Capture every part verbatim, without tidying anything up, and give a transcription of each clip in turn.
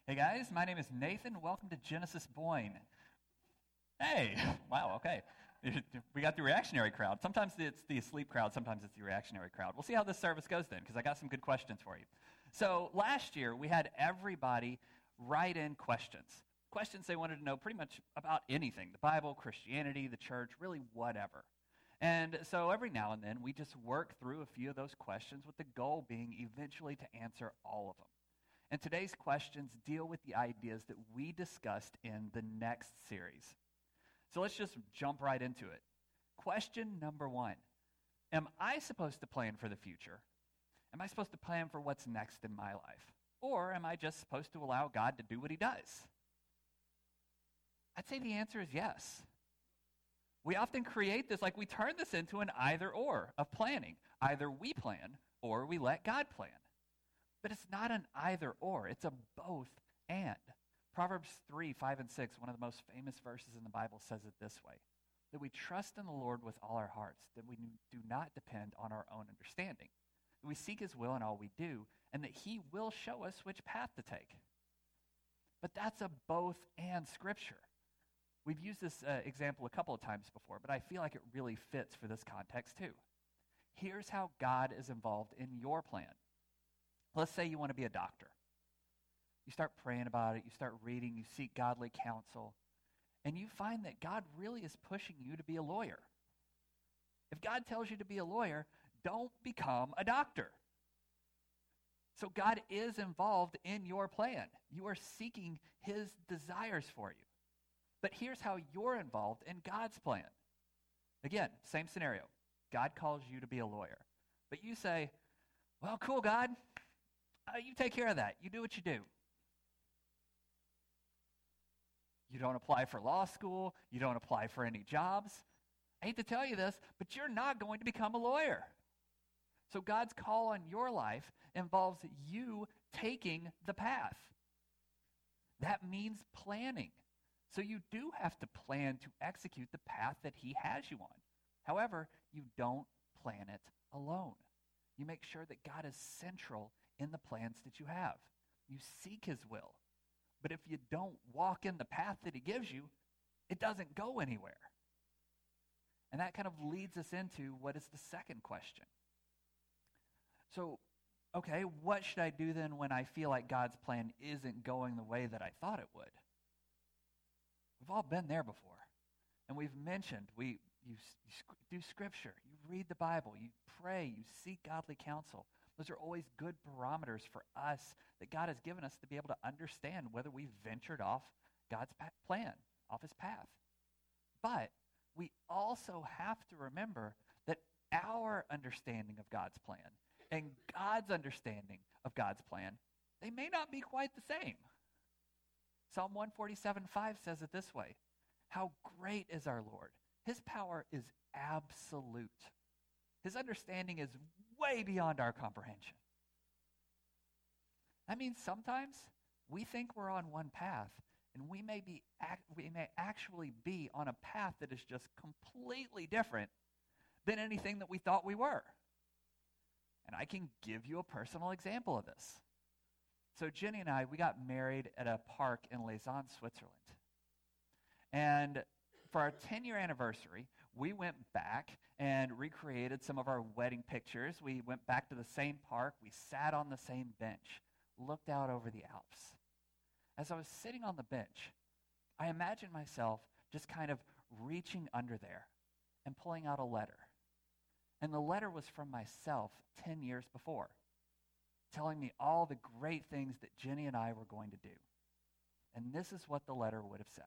Hey guys, my name is Nathan. Welcome to Genesis Boyne. Hey, wow, okay. We got the reactionary crowd. Sometimes it's the asleep crowd, sometimes it's the reactionary crowd. We'll see how this service goes then, because I got some good questions for you. So last year, we had everybody write in questions. Questions they wanted to know pretty much about anything, the Bible, Christianity, the church, really whatever. And so every now and then, we just work through a few of those questions with the goal being eventually to answer all of them. And today's questions deal with the ideas that we discussed in the next series. So let's just jump right into it. Question number one. Am I supposed to plan for the future? Am I supposed to plan for what's next in my life? Or am I just supposed to allow God to do what he does? I'd say the answer is yes. We often create this, like we turn this into an either or of planning. Either we plan or we let God plan. But it's not an either or, it's a both and. Proverbs three, five, and six, one of the most famous verses in the Bible, says it this way: that we trust in the Lord with all our hearts, that we do not depend on our own understanding, that we seek his will in all we do, and that he will show us which path to take. But that's a both and scripture. We've used this uh, example a couple of times before, but I feel like it really fits for this context too. Here's how God is involved in your plan. Let's say you want to be a doctor. You start praying about it, you start reading, you seek godly counsel, and you find that God really is pushing you to be a lawyer. If God tells you to be a lawyer, don't become a doctor. So God is involved in your plan. You are seeking his desires for you. But here's how you're involved in God's plan. Again, same scenario. God calls you to be a lawyer. But you say, well, cool, God. Uh, you take care of that. You do what you do. You don't apply for law school. You don't apply for any jobs. I hate to tell you this, but you're not going to become a lawyer. So God's call on your life involves you taking the path. That means planning. So you do have to plan to execute the path that he has you on. However, you don't plan it alone. You make sure that God is central in the plans that you have. You seek his will. But if you don't walk in the path that he gives you, it doesn't go anywhere. And that kind of leads us into what is the second question. So, okay, what should I do then when I feel like God's plan isn't going the way that I thought it would? We've all been there before. And we've mentioned, we you, you do scripture, you read the Bible, you pray, you seek godly counsel. Those are always good barometers for us that God has given us to be able to understand whether we've ventured off God's pa- plan, off his path. But we also have to remember that our understanding of God's plan and God's understanding of God's plan, they may not be quite the same. Psalm one forty-seven five says it this way: how great is our Lord. His power is absolute. His understanding is way beyond our comprehension. That means sometimes we think we're on one path, and we may be we may actually be on a path that is just completely different than anything that we thought we were. And I can give you a personal example of this. So Jenny and I, we got married at a park in Lausanne, Switzerland. And for our ten-year anniversary, we went back and recreated some of our wedding pictures. We went back to the same park. We sat on the same bench, looked out over the Alps. As I was sitting on the bench, I imagined myself just kind of reaching under there and pulling out a letter. And the letter was from myself ten years before, telling me all the great things that Jenny and I were going to do. And this is what the letter would have said.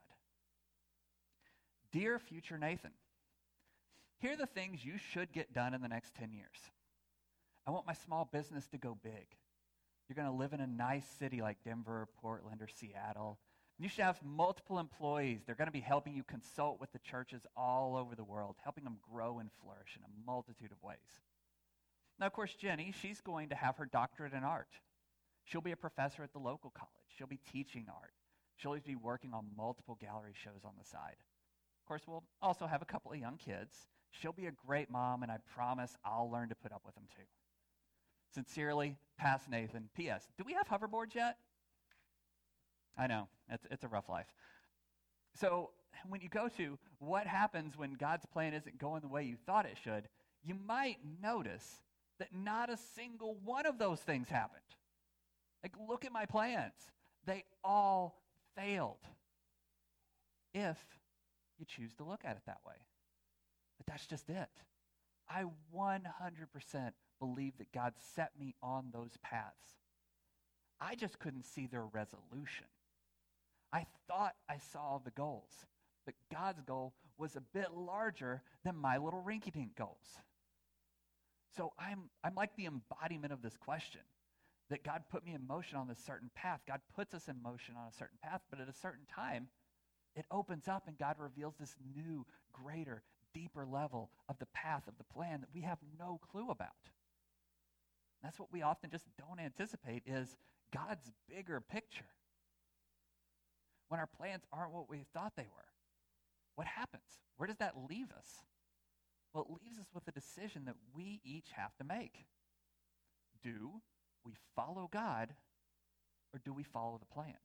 Dear future Nathan, here are the things you should get done in the next ten years. I want my small business to go big. You're going to live in a nice city like Denver, or Portland, or Seattle. You should have multiple employees. They're going to be helping you consult with the churches all over the world, helping them grow and flourish in a multitude of ways. Now, of course, Jenny, she's going to have her doctorate in art. She'll be a professor at the local college. She'll be teaching art. She'll always be working on multiple gallery shows on the side. Of course, we'll also have a couple of young kids. She'll be a great mom, and I promise I'll learn to put up with them too. Sincerely, past Nathan. P S. Do we have hoverboards yet? I know. It's, it's a rough life. So when you go to what happens when God's plan isn't going the way you thought it should, you might notice that not a single one of those things happened. Like, look at my plans. They all failed if you choose to look at it that way. But that's just it. I one hundred percent believe that God set me on those paths. I just couldn't see their resolution. I thought I saw the goals, but God's goal was a bit larger than my little rinky-dink goals. So I'm I'm like the embodiment of this question, that God put me in motion on this certain path. God puts us in motion on a certain path, but at a certain time, it opens up and God reveals this new, greater, deeper level of the path of the plan that we have no clue about. That's what we often just don't anticipate, is God's bigger picture. When our plans aren't what we thought they were, what happens? Where does that leave us? Well, it leaves us with a decision that we each have to make. Do we follow God, or do we follow the plan?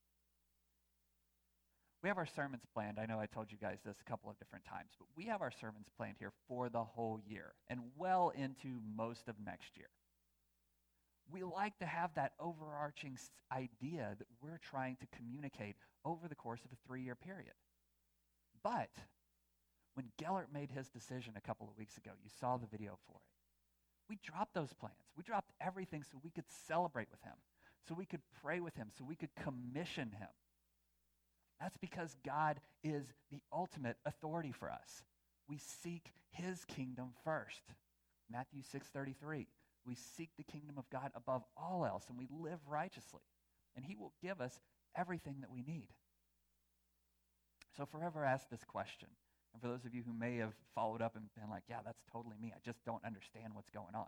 We have our sermons planned. I know I told you guys this a couple of different times, but we have our sermons planned here for the whole year and well into most of next year. We like to have that overarching idea that we're trying to communicate over the course of a three-year period. But when Gellert made his decision a couple of weeks ago, you saw the video for it. We dropped those plans. We dropped everything so we could celebrate with him, so we could pray with him, so we could commission him. That's because God is the ultimate authority for us. We seek his kingdom first. Matthew six thirty-three. We seek the kingdom of God above all else, and we live righteously. And he will give us everything that we need. So forever ask this question. And for those of you who may have followed up and been like, yeah, that's totally me. I just don't understand what's going on.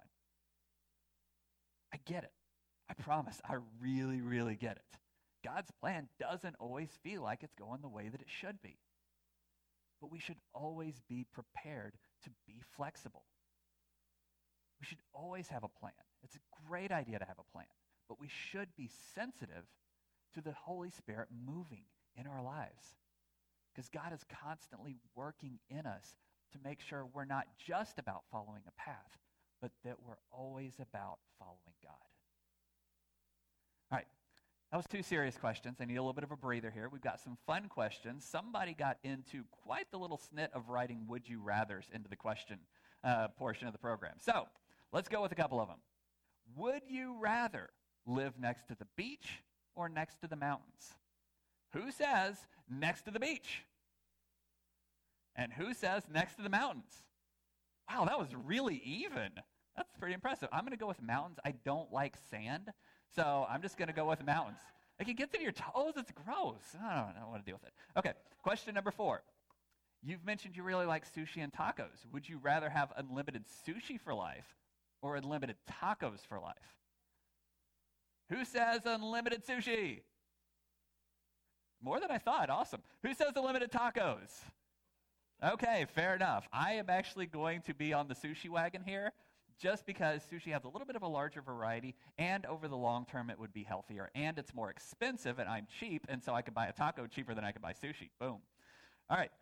I get it. I promise. I really, really get it. God's plan doesn't always feel like it's going the way that it should be. But we should always be prepared to be flexible. We should always have a plan. It's a great idea to have a plan, but we should be sensitive to the Holy Spirit moving in our lives, because God is constantly working in us to make sure we're not just about following a path, but that we're always about following God. All right, that was two serious questions. I need a little bit of a breather here. We've got some fun questions. Somebody got into quite the little snit of writing would you rathers into the question uh, portion of the program. So let's go with a couple of them. Would you rather live next to the beach or next to the mountains? Who says next to the beach? And who says next to the mountains? Wow, that was really even. That's pretty impressive. I'm going to go with mountains. I don't like sand, so I'm just going to go with mountains. Like, it gets in your toes. It's gross. I don't, I don't want to deal with it. Okay, question number four. You've mentioned you really like sushi and tacos. Would you rather have unlimited sushi for life or unlimited tacos for life? Who says unlimited sushi? More than I thought. Awesome. Who says unlimited tacos? Okay, fair enough. I am actually going to be on the sushi wagon here just because sushi has a little bit of a larger variety, and over the long term it would be healthier, and it's more expensive, and I'm cheap, and so I could buy a taco cheaper than I could buy sushi. Boom. All right.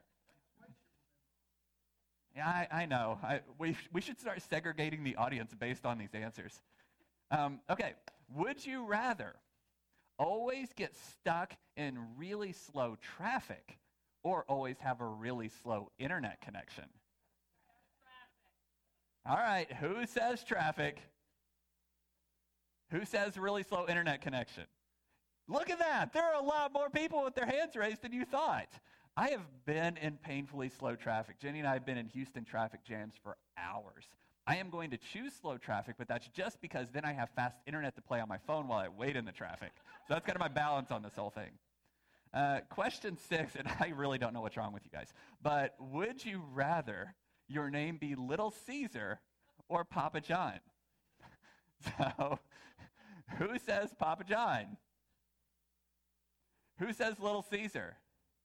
Yeah, I, I know. I, we, we should start segregating the audience based on these answers. Um, okay, would you rather always get stuck in really slow traffic or always have a really slow internet connection? All right, who says traffic? Who says really slow internet connection? Look at that. There are a lot more people with their hands raised than you thought. I have been in painfully slow traffic. Jenny and I have been in Houston traffic jams for hours. I am going to choose slow traffic, but that's just because then I have fast internet to play on my phone while I wait in the traffic. So that's kind of my balance on this whole thing. Uh, question six, and I really don't know what's wrong with you guys, but would you rather your name be Little Caesar or Papa John? So, who says Papa John? Who says Little Caesar?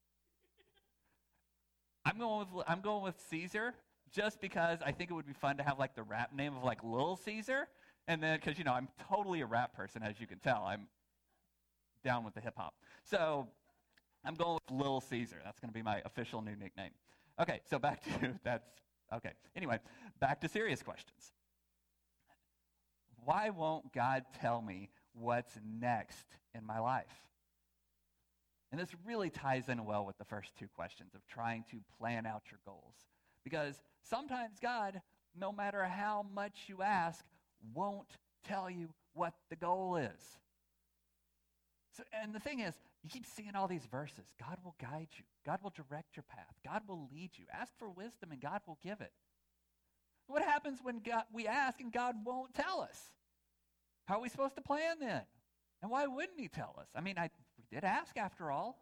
I'm going with I'm going with Caesar just because I think it would be fun to have like the rap name of like Little Caesar, and then because you know I'm totally a rap person, as you can tell. I'm down with the hip hop. So I'm going with Little Caesar. That's going to be my official new nickname. Okay, so back to, that's, okay. Anyway, back to serious questions. Why won't God tell me what's next in my life? And this really ties in well with the first two questions of trying to plan out your goals. Because sometimes God, no matter how much you ask, won't tell you what the goal is. So, and the thing is, you keep seeing all these verses. God will guide you. God will direct your path. God will lead you. Ask for wisdom and God will give it. What happens when God, we ask and God won't tell us? How are we supposed to plan then? And why wouldn't he tell us? I mean, I we did ask after all.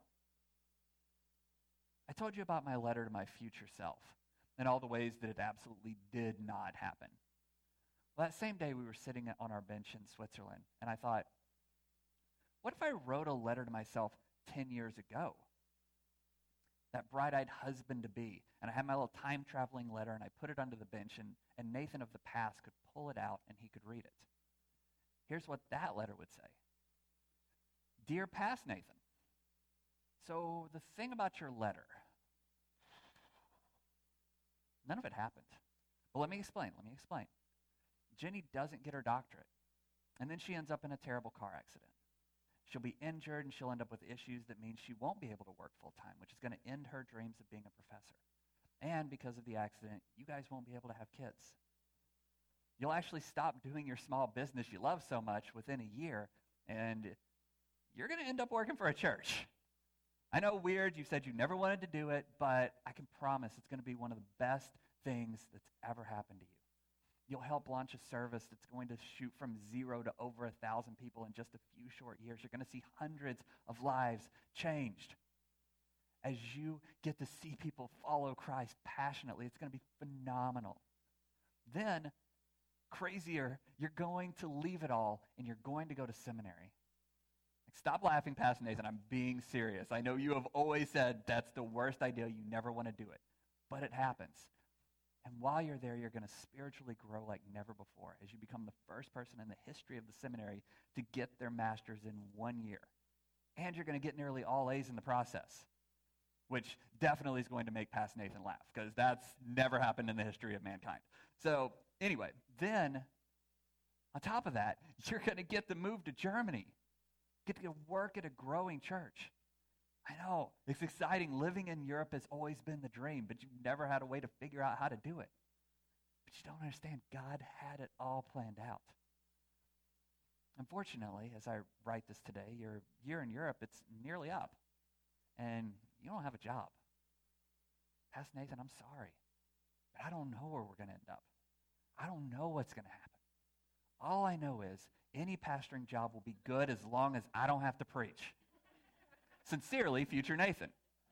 I told you about my letter to my future self and all the ways that it absolutely did not happen. Well, that same day we were sitting on our bench in Switzerland, and I thought, what if I wrote a letter to myself ten years ago? That bright-eyed husband-to-be. And I had my little time-traveling letter, and I put it under the bench, and, and Nathan of the past could pull it out, and he could read it. Here's what that letter would say. Dear past Nathan, so the thing about your letter, none of it happened. Well, let me explain. Let me explain. Jenny doesn't get her doctorate, and then she ends up in a terrible car accident. She'll be injured, and she'll end up with issues that means she won't be able to work full-time, which is going to end her dreams of being a professor. And because of the accident, you guys won't be able to have kids. You'll actually stop doing your small business you love so much within a year, and you're going to end up working for a church. I know, weird, you said you never wanted to do it, but I can promise it's going to be one of the best things that's ever happened to you. You'll help launch a service that's going to shoot from zero to over a thousand people in just a few short years. You're going to see hundreds of lives changed. As you get to see people follow Christ passionately, it's going to be phenomenal. Then, crazier, you're going to leave it all and you're going to go to seminary. Like, stop laughing, Pastor Nathan. I'm being serious. I know you have always said that's the worst idea. You never want to do it. But it happens. And while you're there, you're going to spiritually grow like never before as you become the first person in the history of the seminary to get their master's in one year. And you're going to get nearly all A's in the process, which definitely is going to make Pastor Nathan laugh because that's never happened in the history of mankind. So anyway, then on top of that, you're going to get to move to Germany, get to work at a growing church. I know, it's exciting. Living in Europe has always been the dream, but you've never had a way to figure out how to do it. But you don't understand, God had it all planned out. Unfortunately, as I write this today, your year in Europe, it's nearly up, and you don't have a job. Pastor Nathan, I'm sorry, but I don't know where we're going to end up. I don't know what's going to happen. All I know is any pastoring job will be good as long as I don't have to preach. Sincerely, future Nathan.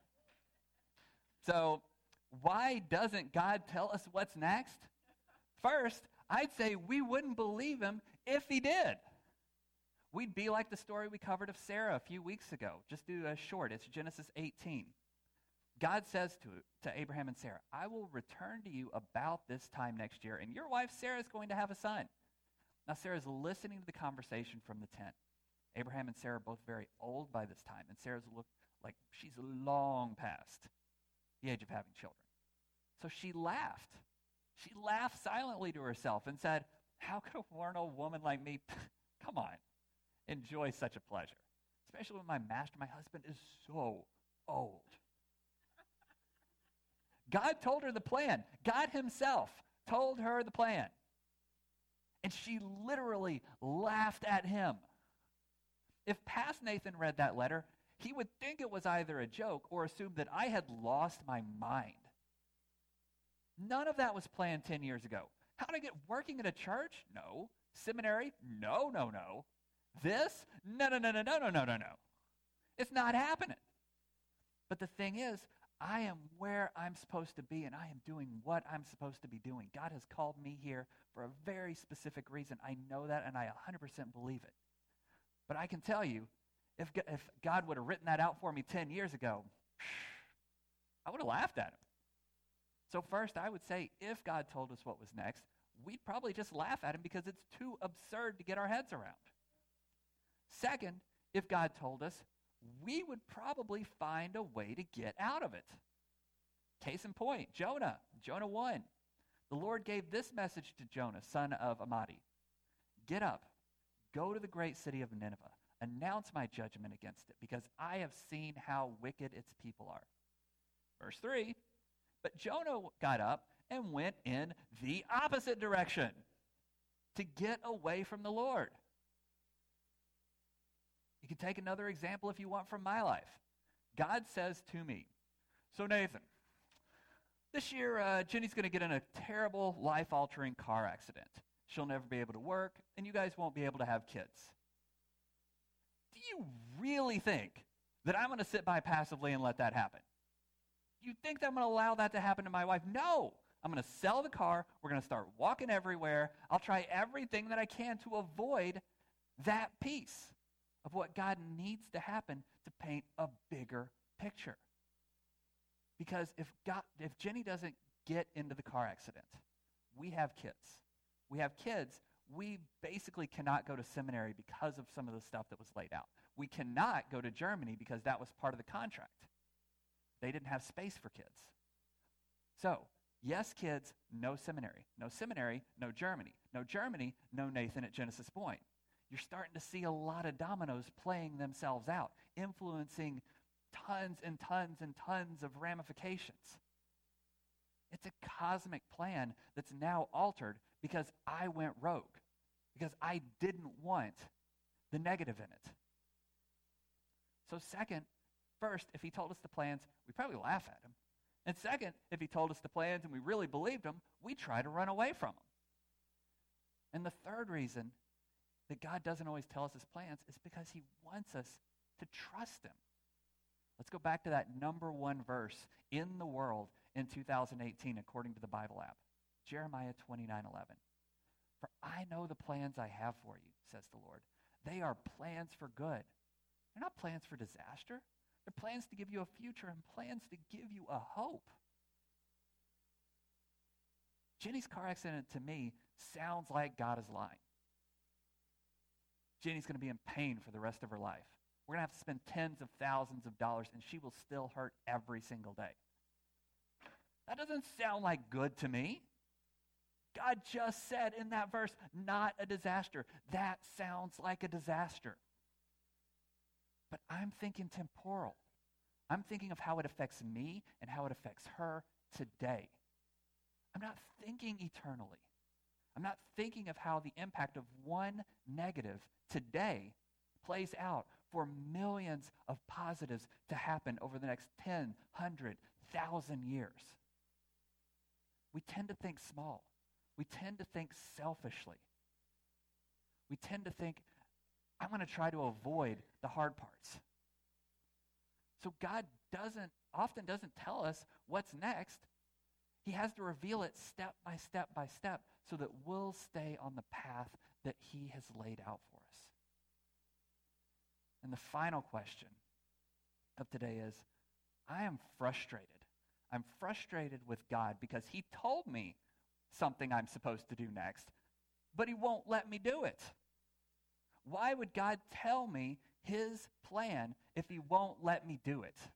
So, why doesn't God tell us what's next? First, I'd say we wouldn't believe him if he did. We'd be like the story we covered of Sarah a few weeks ago. Just do a short. It's Genesis eighteen. God says to, to Abraham and Sarah, I will return to you about this time next year, and your wife Sarah is going to have a son. Now, Sarah's listening to the conversation from the tent. Abraham and Sarah are both very old by this time, and Sarah's looked like she's long past the age of having children. So she laughed. She laughed silently to herself and said, how could a worn old woman like me, come on, enjoy such a pleasure? Especially when my master, my husband, is so old. God told her the plan. God himself told her the plan. And she literally laughed at him. If past Nathan read that letter, he would think it was either a joke or assume that I had lost my mind. None of that was planned ten years ago. How to get working at a church? No. Seminary? No, no, no. This? No, no, no, no, no, no, no, no, no. It's not happening. But the thing is, I am where I'm supposed to be, and I am doing what I'm supposed to be doing. God has called me here for a very specific reason. I know that, and I one hundred percent believe it. But I can tell you, if, if God would have written that out for me ten years ago, I would have laughed at him. So first, I would say, if God told us what was next, we'd probably just laugh at him because it's too absurd to get our heads around. Second, if God told us, we would probably find a way to get out of it. Case in point, Jonah, Jonah one. The Lord gave this message to Jonah, son of Amittai. Get up, go to the great city of Nineveh, announce my judgment against it, because I have seen how wicked its people are. Verse three, but Jonah got up and went in the opposite direction to get away from the Lord. You can take another example if you want from my life. God says to me, so Nathan, this year uh, Jenny's going to get in a terrible life-altering car accident. She'll never be able to work, and you guys won't be able to have kids. Do you really think that I'm going to sit by passively and let that happen? You think that I'm going to allow that to happen to my wife? No. I'm going to sell the car. We're going to start walking everywhere. I'll try everything that I can to avoid that piece of what God needs to happen to paint a bigger picture. Because if God, if Jenny doesn't get into the car accident, we have kids. We have kids. We basically cannot go to seminary because of some of the stuff that was laid out. We cannot go to Germany because that was part of the contract. They didn't have space for kids. So, yes, kids, no seminary. No seminary, no Germany. No Germany, no Nathan at Genesis Point. You're starting to see a lot of dominoes playing themselves out, influencing tons and tons and tons of ramifications. It's a cosmic plan that's now altered because I went rogue, because I didn't want the negative in it. So second, first, if he told us the plans, we probably laugh at him. And second, if he told us the plans and we really believed him, we try to run away from him. And the third reason that God doesn't always tell us his plans is because he wants us to trust him. Let's go back to that number one verse in the world in two thousand eighteen, according to the Bible app. Jeremiah twenty-nine eleven. For I know the plans I have for you, says the Lord. They are plans for good. They're not plans for disaster. They're plans to give you a future and plans to give you a hope. Jenny's car accident to me sounds like God is lying. Jenny's going to be in pain for the rest of her life. We're going to have to spend tens of thousands of dollars, and she will still hurt every single day. That doesn't sound like good to me. God just said in that verse, not a disaster. That sounds like a disaster. But I'm thinking temporal. I'm thinking of how it affects me and how it affects her today. I'm not thinking eternally. I'm not thinking of how the impact of one negative today plays out for millions of positives to happen over the next ten, one hundred, one thousand years. We tend to think small. We tend to think selfishly. We tend to think, I'm going to try to avoid the hard parts. So God doesn't, often doesn't tell us what's next. He has to reveal it step by step by step so that we'll stay on the path that he has laid out for us. And the final question of today is, I am frustrated. I'm frustrated with God because he told me something I'm supposed to do next, but he won't let me do it. Why would God tell me his plan if he won't let me do it?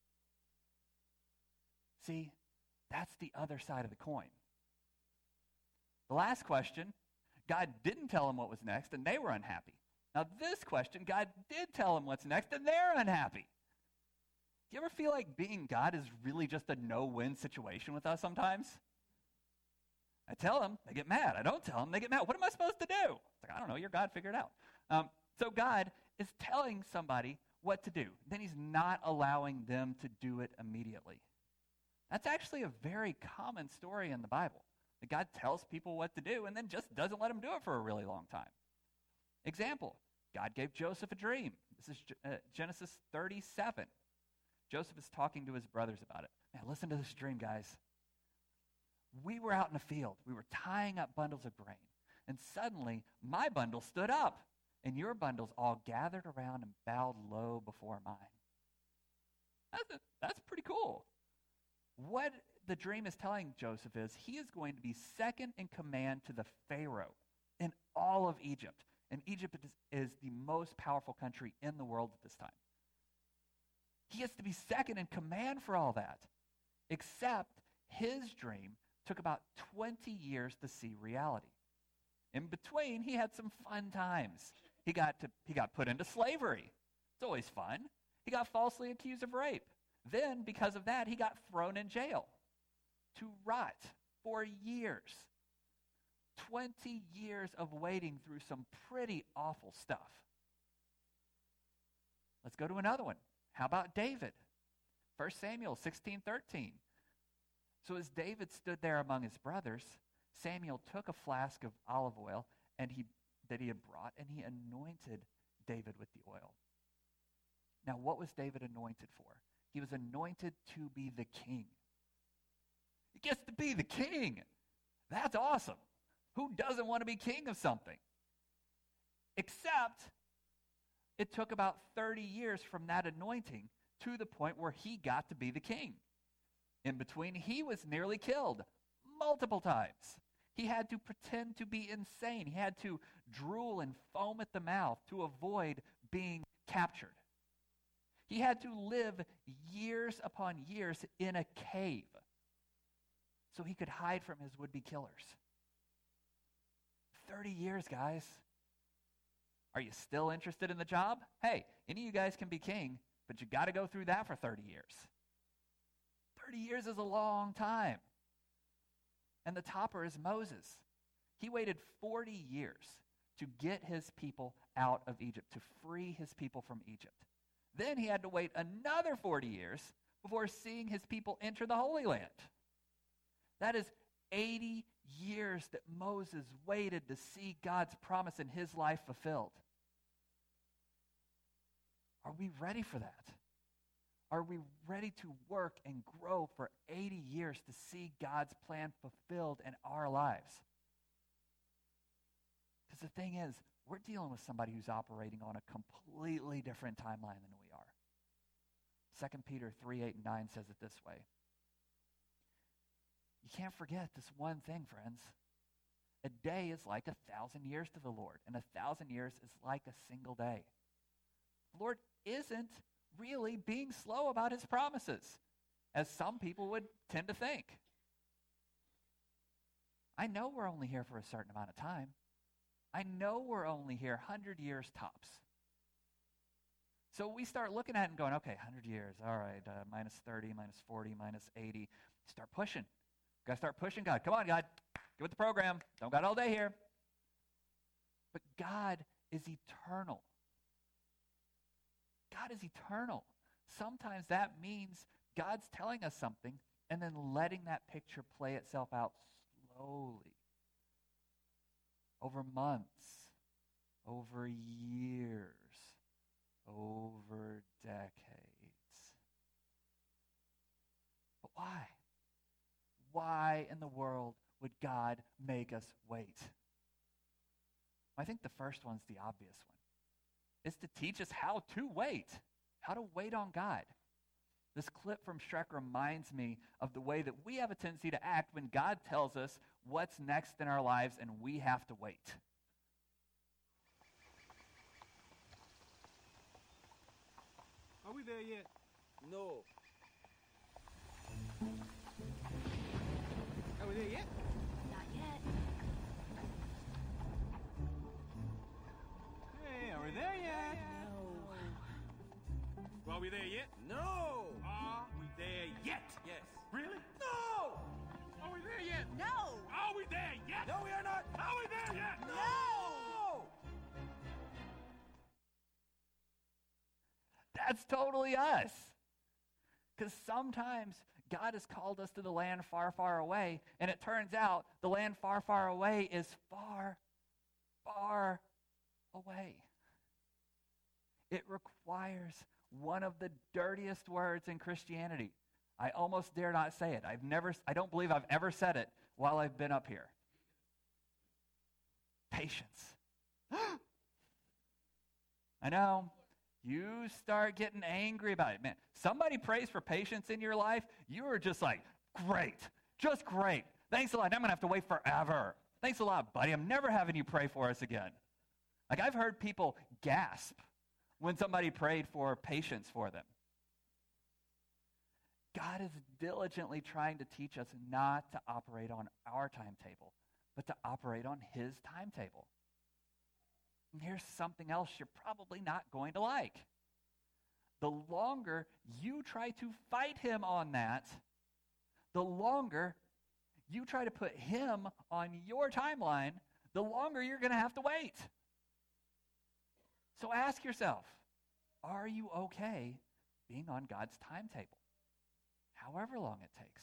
See, that's the other side of the coin. The last question, God didn't tell them what was next, and they were unhappy. Now this question, God did tell them what's next, and they're unhappy. Do you ever feel like being God is really just a no-win situation with us sometimes? I tell them, they get mad. I don't tell them, they get mad. What am I supposed to do? It's like, I don't know, you're God, figure it out. Um, so God is telling somebody what to do. Then he's not allowing them to do it immediately. That's actually a very common story in the Bible. That God tells people what to do and then just doesn't let them do it for a really long time. Example, God gave Joseph a dream. This is uh, Genesis thirty-seven. Joseph is talking to his brothers about it. Man, listen to this dream, guys. We were out in a field. We were tying up bundles of grain. And suddenly, my bundle stood up, and your bundles all gathered around and bowed low before mine. That's, a, that's pretty cool. What the dream is telling Joseph is he is going to be second in command to the Pharaoh in all of Egypt. And Egypt is, is the most powerful country in the world at this time. He gets to be second in command for all that. Except his dream took about twenty years to see reality. In between, he had some fun times. He got to he got put into slavery. It's always fun. He got falsely accused of rape. Then, because of that, he got thrown in jail to rot for years. twenty years of waiting through some pretty awful stuff. Let's go to another one. How about David? First Samuel sixteen thirteen. So as David stood there among his brothers, Samuel took a flask of olive oil and he that he had brought, and he anointed David with the oil. Now, what was David anointed for? He was anointed to be the king. He gets to be the king. That's awesome. Who doesn't want to be king of something? Except it took about thirty years from that anointing to the point where he got to be the king. In between, he was nearly killed multiple times. He had to pretend to be insane. He had to drool and foam at the mouth to avoid being captured. He had to live years upon years in a cave so he could hide from his would-be killers. thirty years, guys. Are you still interested in the job? Hey, any of you guys can be king, but you got to go through that for thirty years. thirty years is a long time. And the topper is Moses. He waited forty years to get his people out of Egypt, to free his people from Egypt. Then he had to wait another forty years before seeing his people enter the Holy Land. That is eighty years that Moses waited to see God's promise in his life fulfilled. Are we ready for that? Are we ready to work and grow for eighty years to see God's plan fulfilled in our lives? Because the thing is, we're dealing with somebody who's operating on a completely different timeline than we are. Second Peter three, eight, and nine says it this way. You can't forget this one thing, friends. A day is like a thousand years to the Lord, and a thousand years is like a single day. The Lord isn't really being slow about his promises, as some people would tend to think. I know we're only here for a certain amount of time. I know we're only here one hundred years tops. So we start looking at it and going, okay, one hundred years, all right, uh, minus thirty, minus forty, minus eighty. Start pushing. Got to start pushing God. Come on, God. Get with the program. Don't got all day here. But God is eternal. God is eternal. Sometimes that means God's telling us something and then letting that picture play itself out slowly. Over months, over years, over decades. But why? Why in the world would God make us wait? I think the first one's the obvious one. It's to teach us how to wait, how to wait on God. This clip from Shrek reminds me of the way that we have a tendency to act when God tells us what's next in our lives and we have to wait. Are we there yet? No. Are we there yet? Not yet. Hey, are we there yet? No. Are we there yet? No. Are we there yet? Yes. Really? No. Are we there yet? No! Are we there yet? No, we are not. Are we there yet? No. That's totally us. Because sometimes God has called us to the land far, far away, and it turns out the land far, far away is far, far away. It requires one of the dirtiest words in Christianity. I almost dare not say it. I've never, I don't believe I've ever said it while I've been up here. Patience. I know. You start getting angry about it. Man, somebody prays for patience in your life, you are just like, great, just great. Thanks a lot. I'm going to have to wait forever. Thanks a lot, buddy. I'm never having you pray for us again. Like, I've heard people gasp when somebody prayed for patience for them. God is diligently trying to teach us not to operate on our timetable, but to operate on his timetable. And here's something else you're probably not going to like. The longer you try to fight him on that, the longer you try to put him on your timeline, the longer you're going to have to wait. So ask yourself, are you okay being on God's timetable, however long it takes?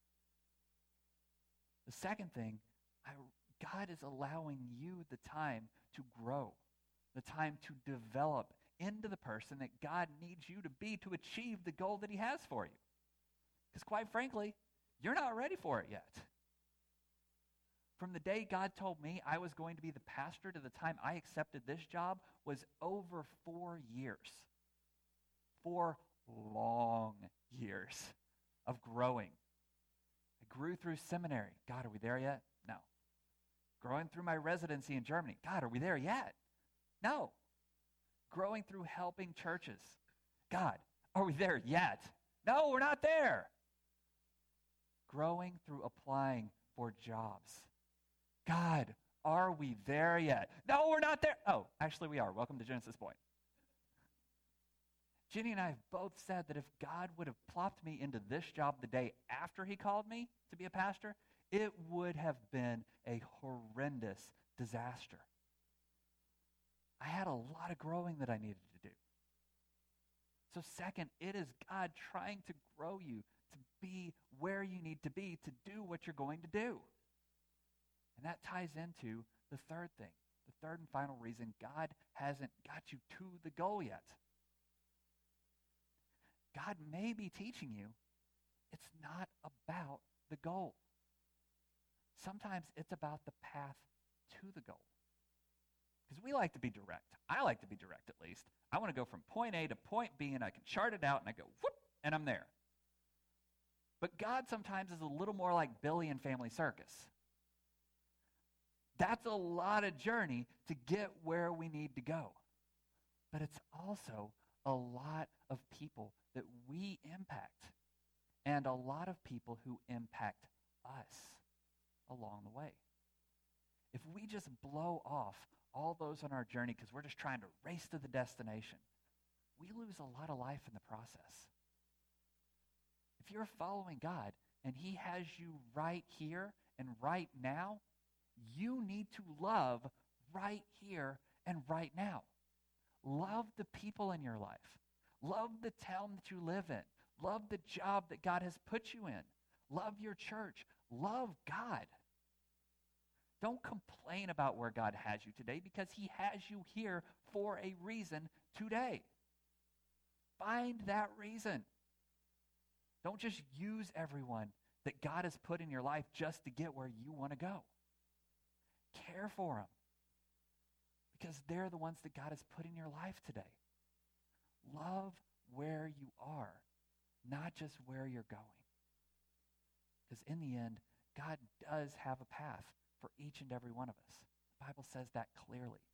The second thing, I, God is allowing you the time to grow, the time to develop into the person that God needs you to be to achieve the goal that he has for you. Because quite frankly, you're not ready for it yet. From the day God told me I was going to be the pastor to the time I accepted this job was over four years. Four long years of growing. I grew through seminary. God, are we there yet? No. Growing through my residency in Germany. God, are we there yet? No. Growing through helping churches. God, are we there yet? No, we're not there. Growing through applying for jobs. God, are we there yet? No, we're not there. Oh, actually we are. Welcome to Genesis Point. Jenny and I have both said that if God would have plopped me into this job the day after he called me to be a pastor, it would have been a horrendous disaster. I had a lot of growing that I needed to do. So second, it is God trying to grow you to be where you need to be to do what you're going to do. And that ties into the third thing, the third and final reason God hasn't got you to the goal yet. God may be teaching you, it's not about the goal. Sometimes it's about the path to the goal. Because we like to be direct. I like to be direct, at least. I want to go from point A to point B, and I can chart it out, and I go, whoop, and I'm there. But God sometimes is a little more like Billy and Family Circus. That's a lot of journey to get where we need to go. But it's also a lot of people that we impact, and a lot of people who impact us along the way. If we just blow off all those on our journey because we're just trying to race to the destination, we lose a lot of life in the process. If you're following God and he has you right here and right now, you need to love right here and right now. Love the people in your life. Love the town that you live in. Love the job that God has put you in. Love your church. Love God. Don't complain about where God has you today because he has you here for a reason today. Find that reason. Don't just use everyone that God has put in your life just to get where you want to go. Care for them because they're the ones that God has put in your life today. Love where you are, not just where you're going. Because in the end, God does have a path for each and every one of us. The Bible says that clearly.